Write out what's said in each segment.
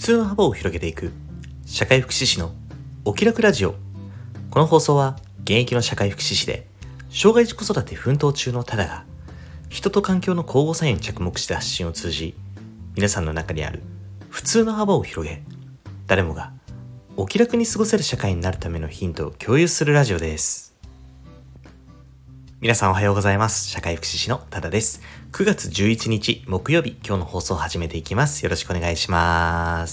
通の幅を広げていく社会福祉士のお気楽ラジオ。この放送は現役の社会福祉士で障害児子育て奮闘中のタダが人と環境の交互作用に着目した発信を通じ、皆さんの中にある普通の幅を広げ、誰もがお気楽に過ごせる社会になるためのヒントを共有するラジオです。皆さんおはようございます。社会福祉士のタダです。9月11日木曜日、今日の放送を始めていきます。よろしくお願いします。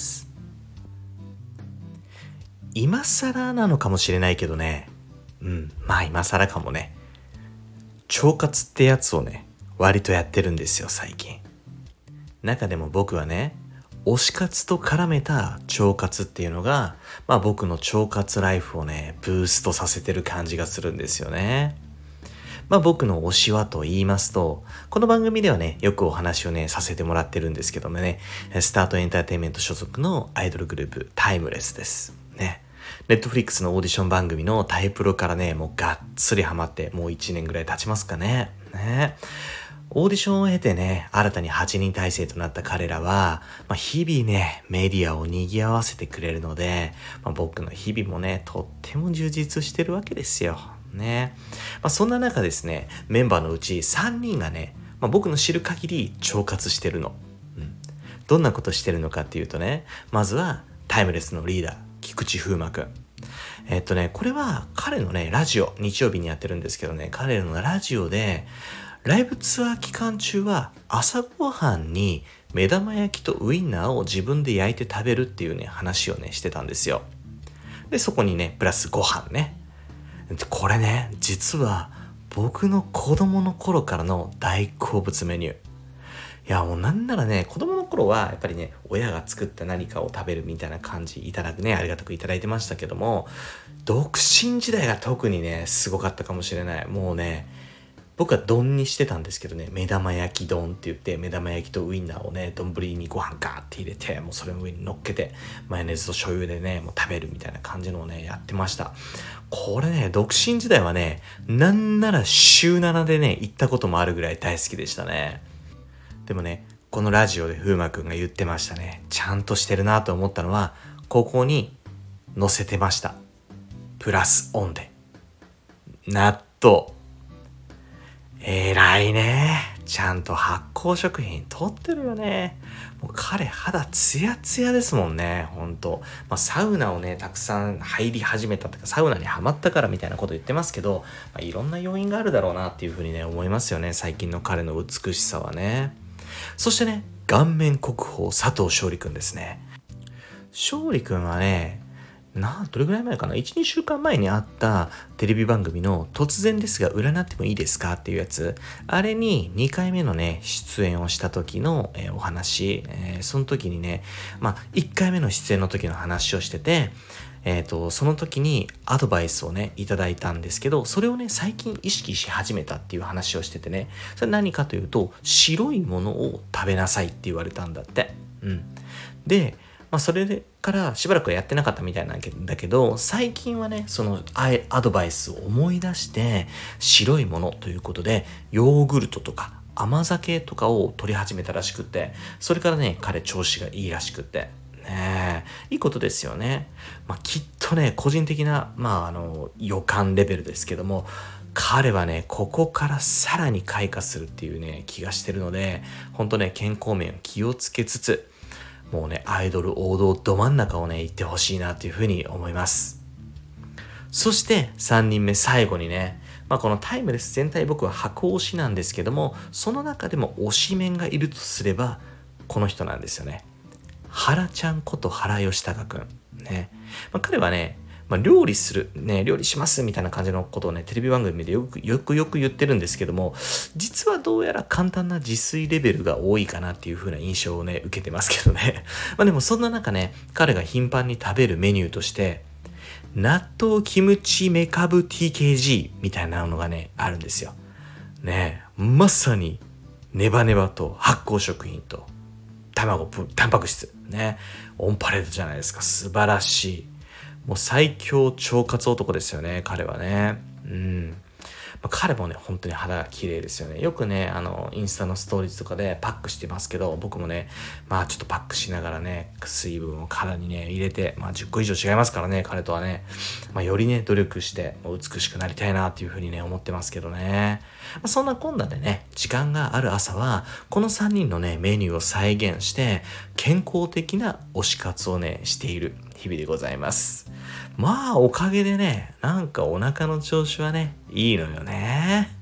今更なのかもしれないけどね、今更かもね。腸活ってやつをね、割とやってるんですよ、最近。中でも僕はね、推し活と絡めた腸活っていうのが、僕の腸活ライフをね、ブーストさせてる感じがするんですよね。僕の推しはと言いますと、この番組ではね、よくお話をね、させてもらってるんですけどもね、スタートエンターテインメント所属のアイドルグループ、タイムレスです。ね。ネットフリックスのオーディション番組のタイプロからね、もうがっつりハマって、もう1年ぐらい経ちますかね。オーディションを経てね、新たに8人体制となった彼らは、日々ね、メディアを賑わせてくれるので、僕の日々もね、とっても充実してるわけですよ。ね。そんな中ですね、メンバーのうち3人がね、僕の知る限り腸活してるの。どんなことしてるのかっていうとね、まずはタイムレスのリーダー、菊池風磨くん。これは彼のね、ラジオ、日曜日にやってるんですけどね、彼のラジオで、ライブツアー期間中は朝ごはんに目玉焼きとウインナーを自分で焼いて食べるっていうね、話をね、してたんですよ。で、そこにね、プラスご飯ね。これね、実は僕の子供の頃からの大好物メニュー。いや、もうなんならね、子供の頃はやっぱりね、親が作った何かを食べるみたいな感じいただくね、ありがたくいただいてましたけども、独身時代が特にね、すごかったかもしれない。もうね、僕は丼にしてたんですけどね、目玉焼き丼って言って、目玉焼きとウインナーをね、丼にご飯ガーって入れて、もうそれの上に乗っけて、マヨネーズと醤油でね、もう食べるみたいな感じのをね、やってました。これね、独身時代はね、なんなら週7でね、行ったこともあるぐらい大好きでしたね。でもね、このラジオで風磨くんが言ってましたね。ちゃんとしてるなと思ったのは、ここに載せてました。プラスオンで。納豆。偉いね。ちゃんと発酵食品取ってるよね。もう彼肌ツヤツヤですもんね。ほんと。サウナをね、たくさん入り始めたとか、サウナにハマったからみたいなこと言ってますけど、いろんな要因があるだろうなっていうふうにね、思いますよね。最近の彼の美しさはね。そしてね、顔面国宝佐藤勝利くんですね。勝利くんはね、どれぐらい前かな 1、2週間前にあったテレビ番組の突然ですが占ってもいいですかっていうやつ。あれに2回目のね、出演をした時の、お話。その時にね、1回目の出演の時の話をしてて、その時にアドバイスをね、いただいたんですけど、それをね、最近意識し始めたっていう話をしててね、それ何かというと、白いものを食べなさいって言われたんだって。で、それからしばらくはやってなかったみたいなんだけど、最近はね、そのアドバイスを思い出して、白いものということで、ヨーグルトとか甘酒とかを取り始めたらしくって、それからね、彼調子がいいらしくって。いいことですよね。きっとね、個人的な、予感レベルですけども、彼はね、ここからさらに開花するっていうね、気がしてるので、本当ね、健康面を気をつけつつ、もうね、アイドル王道ど真ん中をね、行ってほしいなというふうに思います。そして3人目最後にね、このタイムレス全体僕は箱推しなんですけども、その中でも推しメンがいるとすれば、この人なんですよね。原ちゃんこと原義孝くん。ね。彼はね、料理する、ね、料理しますみたいな感じのことをね、テレビ番組でよく言ってるんですけども、実はどうやら簡単な自炊レベルが多いかなっていう風な印象をね、受けてますけどね。でもそんな中ね、彼が頻繁に食べるメニューとして、納豆キムチメカブ TKG みたいなのがね、あるんですよ。ね、まさにネバネバと発酵食品とタンパク質。ね、オンパレードじゃないですか。素晴らしい。もう最強腸活男ですよね、彼はね。 彼もね、本当に肌が綺麗ですよね。よくね、インスタのストーリーズとかでパックしてますけど、僕もね、ちょっとパックしながらね、水分を体にね、入れて、10個以上違いますからね、彼とはね。よりね、努力して美しくなりたいなっていうふうにね、思ってますけどね。そんなこんなでね、時間がある朝は、この3人のね、メニューを再現して、健康的な推し活をね、している日々でございます。おかげでね、なんかお腹の調子はね、いいのよね。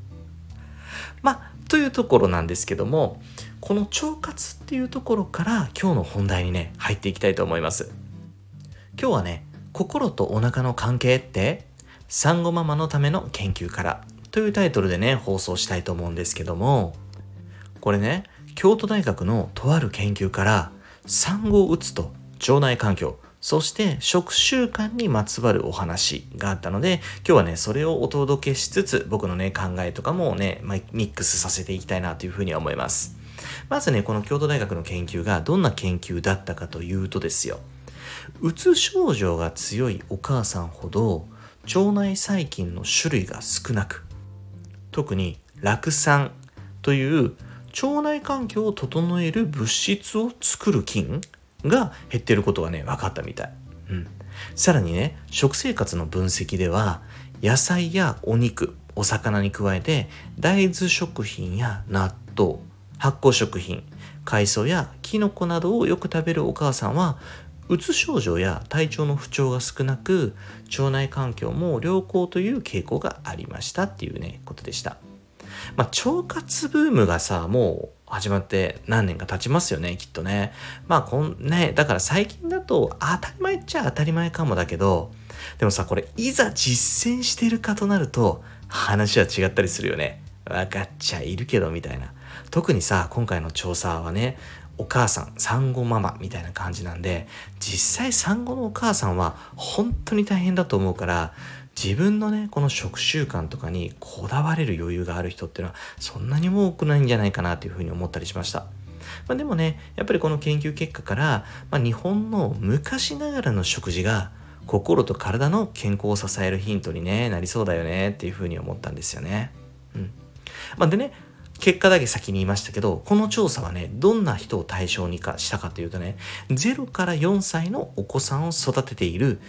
というところなんですけども、この腸活っていうところから今日の本題にね、入っていきたいと思います。今日はね、心とお腹の関係って産後ママのための研究からというタイトルでね、放送したいと思うんですけども、これね、京都大学のとある研究から産後うつと腸内環境、そして食習慣にまつわるお話があったので、今日はね、それをお届けしつつ、僕のね、考えとかもね、ミックスさせていきたいなというふうに思います。まずね、この京都大学の研究がどんな研究だったかというとですよ、うつ症状が強いお母さんほど、腸内細菌の種類が少なく、特に酪酸という腸内環境を整える物質を作る菌が減っていることがね、分かったみたい。さらにね、食生活の分析では、野菜やお肉、お魚に加えて、大豆食品や納豆、発酵食品、海藻やキノコなどをよく食べるお母さんは、うつ症状や体調の不調が少なく、腸内環境も良好という傾向がありましたっていうね、ことでした。腸活ブームがさ、もう始まって何年か経ちますよね、きっとね。だから最近だと当たり前っちゃ当たり前かもだけど、でもさ、これいざ実践してるかとなると話は違ったりするよね。分かっちゃいるけどみたいな。特にさ、今回の調査はね、お母さん、産後ママみたいな感じなんで、実際産後のお母さんは本当に大変だと思うから、自分のね、この食習慣とかにこだわれる余裕がある人っていうのはそんなにも多くないんじゃないかなというふうに思ったりしました。でもね、やっぱりこの研究結果から、日本の昔ながらの食事が心と体の健康を支えるヒントに、ね、なりそうだよねっていうふうに思ったんですよね。でね、結果だけ先に言いましたけど、この調査はね、どんな人を対象にしたかというとね、0から4歳のお子さんを育てている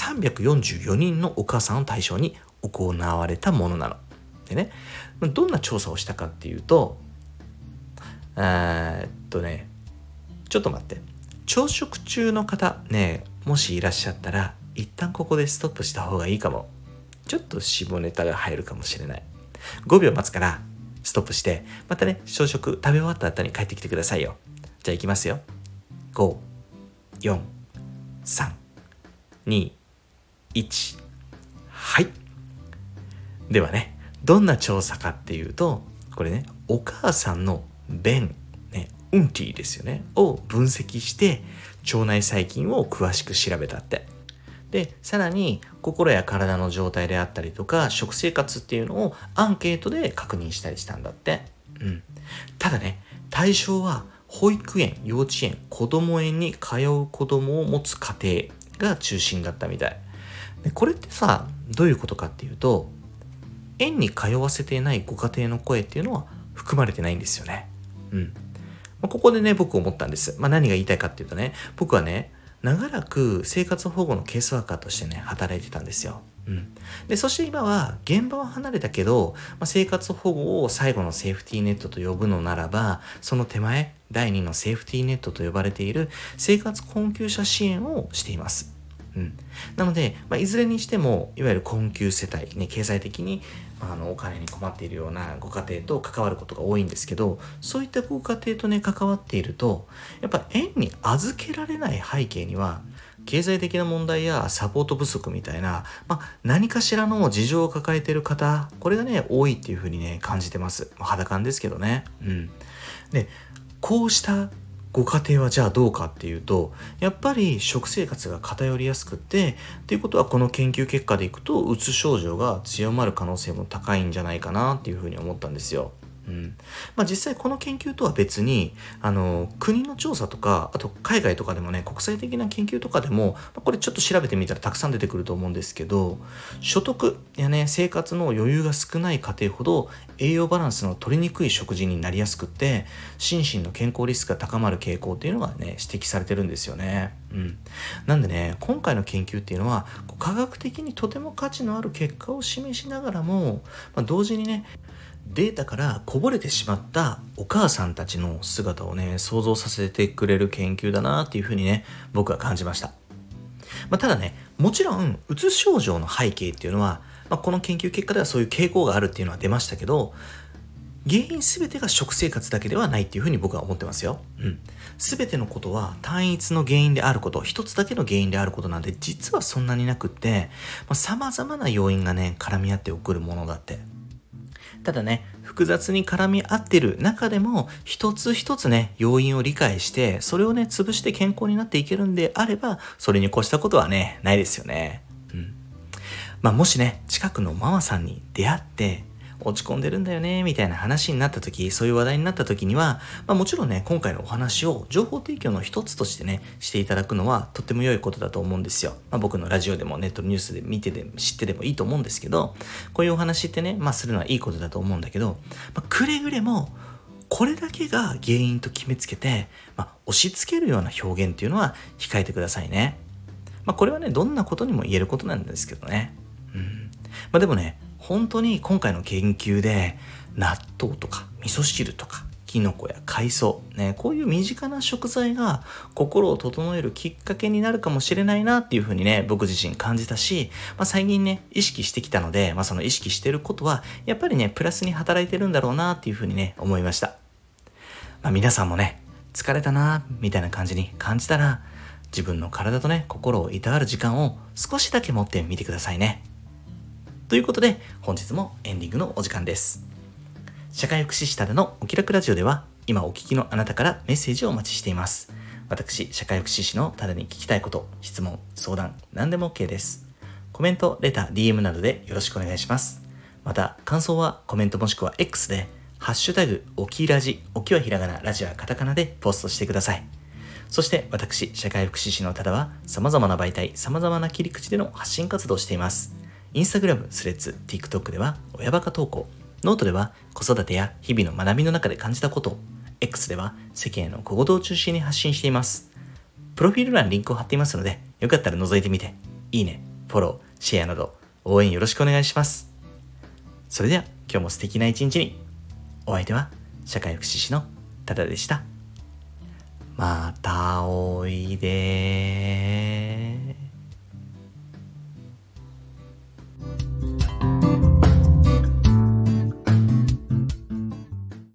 344人のお母さんを対象に行われたものなの。でね、どんな調査をしたかっていうと、ちょっと待って。朝食中の方ね、もしいらっしゃったら、一旦ここでストップした方がいいかも。ちょっと下ネタが入るかもしれない。5秒待つから、ストップして、またね、朝食食べ終わった後に帰ってきてくださいよ。じゃあ行きますよ。5、4、3、2、1。はい。ではね、どんな調査かっていうと、これね、お母さんの便、うんちですよね、を分析して、腸内細菌を詳しく調べたって。で、さらに心や体の状態であったりとか食生活っていうのをアンケートで確認したりしたんだって。ただね、対象は保育園、幼稚園、子ども園に通う子どもを持つ家庭が中心だったみたい。で、これってさ、どういうことかっていうと、園に通わせていないご家庭の声っていうのは含まれてないんですよね。ここでね、僕思ったんです。何が言いたいかっていうとね、僕はね、長らく生活保護のケースワーカーとしてね、働いてたんですよ。で、そして今は現場は離れたけど、生活保護を最後のセーフティーネットと呼ぶのならば、その手前、第2のセーフティーネットと呼ばれている生活困窮者支援をしています。なので、いずれにしても、いわゆる困窮世帯、ね、経済的に、お金に困っているようなご家庭と関わることが多いんですけど、そういったご家庭とね、関わっていると、やっぱ園に預けられない背景には、経済的な問題やサポート不足みたいな、何かしらの事情を抱えている方、これがね、多いっていうふうにね、感じてます。肌感ですけどね。で、こうしたご家庭はじゃあどうかっていうと、やっぱり食生活が偏りやすくっていうことは、この研究結果でいくとうつ症状が強まる可能性も高いんじゃないかなっていうふうに思ったんですよ。 実際この研究とは別に、国の調査とか、あと海外とかでもね、国際的な研究とかでも、これちょっと調べてみたらたくさん出てくると思うんですけど、所得やね、生活の余裕が少ない家庭ほど栄養バランスの取りにくい食事になりやすくって、心身の健康リスクが高まる傾向っていうのがね、指摘されてるんですよね。なんでね、今回の研究っていうのは、科学的にとても価値のある結果を示しながらも、同時にね、データからこぼれてしまったお母さんたちの姿をね、想像させてくれる研究だなっていうふうにね、僕は感じました。ただね、もちろん、うつ症状の背景っていうのは、この研究結果ではそういう傾向があるっていうのは出ましたけど、原因すべてが食生活だけではないっていうふうに僕は思ってますよ。すべてのことは単一の原因であること、一つだけの原因であることなんで、実はそんなになくって、様々な要因がね、絡み合って起こるものだって。ただね、複雑に絡み合ってる中でも、一つ一つね、要因を理解して、それをね、潰して健康になっていけるんであれば、それに越したことはね、ないですよね。もしね、近くのママさんに出会って、落ち込んでるんだよね、みたいな話になった時、そういう話題になった時には、もちろんね、今回のお話を情報提供の一つとしてね、していただくのはとっても良いことだと思うんですよ。僕のラジオでもネットニュースで見てで知ってでもいいと思うんですけど、こういうお話ってね、するのはいいことだと思うんだけど、くれぐれも、これだけが原因と決めつけて、押し付けるような表現っていうのは控えてくださいね。これはね、どんなことにも言えることなんですけどね。でもね、本当に今回の研究で納豆とか味噌汁とかキノコや海藻ね、こういう身近な食材が心を整えるきっかけになるかもしれないなっていうふうにね、僕自身感じたし、最近ね、意識してきたので、その意識してることはやっぱりね、プラスに働いてるんだろうなっていうふうにね、思いました。皆さんもね、疲れたなみたいな感じに感じたら、自分の体とね、心をいたわる時間を少しだけ持ってみてくださいね。ということで、本日もエンディングのお時間です。社会福祉士ただのお気楽ラジオでは、今お聞きのあなたからメッセージをお待ちしています。私、社会福祉士のただに聞きたいこと、質問、相談、何でも OK です。コメント、レター、DM などでよろしくお願いします。また、感想はコメントもしくは X で、ハッシュタグ、おきラジ、おきはひらがな、ラジはカタカナでポストしてください。そして私、社会福祉士のただは、様々な媒体、様々な切り口での発信活動をしています。インスタグラム、スレッズ、TikTok では親バカ投稿、ノートでは子育てや日々の学びの中で感じたこと、X では世間への小言を中心に発信しています。プロフィール欄にリンクを貼っていますので、よかったら覗いてみて、いいね、フォロー、シェアなど応援よろしくお願いします。それでは今日も素敵な一日に。お相手は社会福祉士のただでした。またおいで。